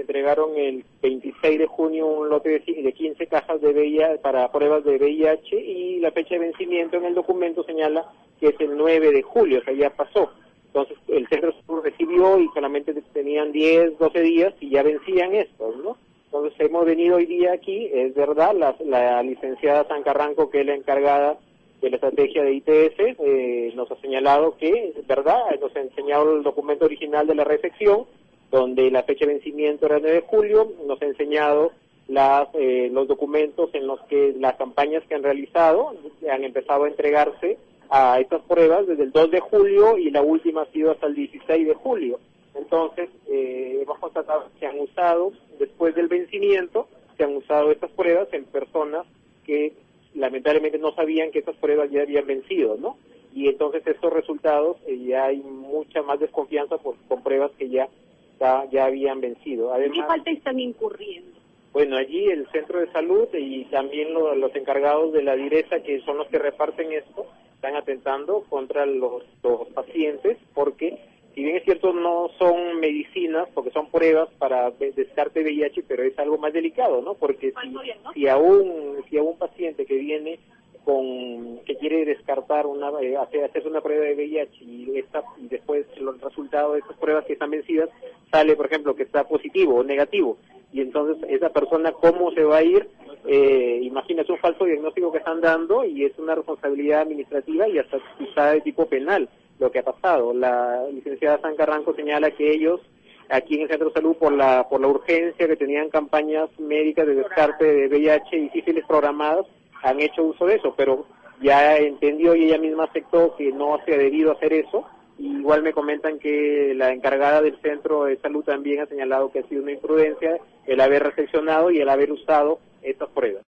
entregaron el 26 de junio un lote de 15 cajas de VIH para pruebas de VIH y la fecha de vencimiento en el documento señala que es el 9 de julio, o sea, ya pasó. Entonces el centro recibió y solamente tenían 10, 12 días y ya vencían estos, ¿no? Entonces hemos venido hoy día aquí, es verdad, la licenciada San Carranco, que es la encargada de la estrategia de ITS, nos ha señalado que, es verdad, nos ha enseñado el documento original de la recepción, donde la fecha de vencimiento era el 9 de julio, nos ha enseñado los documentos en los que las campañas que han realizado han empezado a entregarse a estas pruebas desde el 2 de julio y la última ha sido hasta el 16 de julio. Entonces, hemos constatado que se han usado, después del vencimiento, se han usado estas pruebas en personas que lamentablemente no sabían que estas pruebas ya habían vencido, ¿no? Y entonces estos resultados ya hay mucha más desconfianza con pruebas que ya habían vencido. Además, ¿qué falta están incurriendo? Bueno, allí el centro de salud y también los encargados de la direza, que son los que reparten esto, están atentando contra los pacientes, porque si bien es cierto no son medicinas, porque son pruebas para descarte de VIH, pero es algo más delicado, ¿no? Porque si a un paciente que viene que quiere descartar hacerse una prueba de VIH y después los resultados de estas pruebas que están vencidas sale, por ejemplo, que está positivo o negativo, y entonces esa persona cómo se va a ir, imagínate un falso diagnóstico que están dando y es una responsabilidad administrativa y hasta quizá de tipo penal lo que ha pasado. La licenciada San Carranco señala que ellos aquí en el centro de salud por la urgencia que tenían campañas médicas de descarte de VIH y sífilis programadas han hecho uso de eso, pero ya entendió y ella misma aceptó que no se ha debido hacer eso. Y igual me comentan que la encargada del centro de salud también ha señalado que ha sido una imprudencia el haber recepcionado y el haber usado estas pruebas.